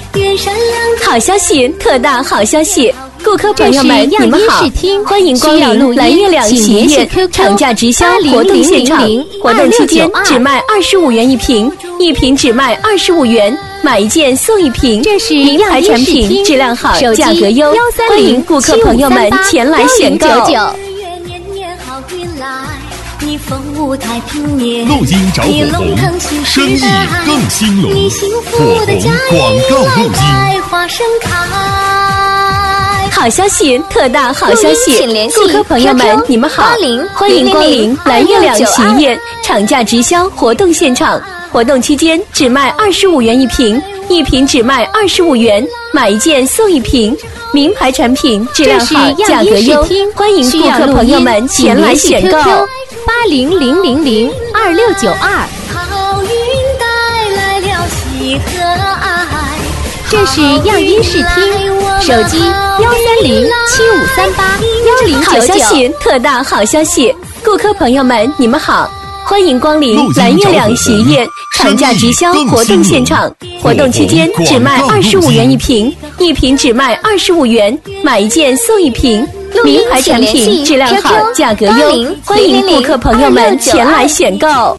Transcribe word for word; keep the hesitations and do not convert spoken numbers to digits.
好消息，特大好消息！顾客朋友们，你们好，欢迎光临蓝月亮洗衣液厂家直销活动现场。活动期间只卖二十五元一瓶，一瓶只卖二十五元，买一件送一瓶。 这是名牌产品，质量好，价格优，欢迎顾客朋友们前来选购。 你风舞太平年， 录音找火红，生意更兴隆。火红广告录音。 好消息，特大好消息！顾客朋友们，你们好，欢迎光临蓝月亮洗衣液厂家直销活动现场。活动期间只卖二十五元一瓶，一瓶只卖二十五元，买一件送一瓶。名牌产品，质量好，价格优，欢迎顾客朋友们前来选购。 八零零零零二六九二。 好运带来了喜和爱。 这是样音视听，手机幺三零七五三八幺零九九。 好消息，特大好消息！顾客朋友们，你们好，欢迎光临蓝月亮洗衣液厂家直销活动现场。活动期间只卖二十五元一瓶，一瓶只卖二十五元，买一件送一瓶。名牌产品，质量好，价格优，欢迎顾客朋友们前来选购。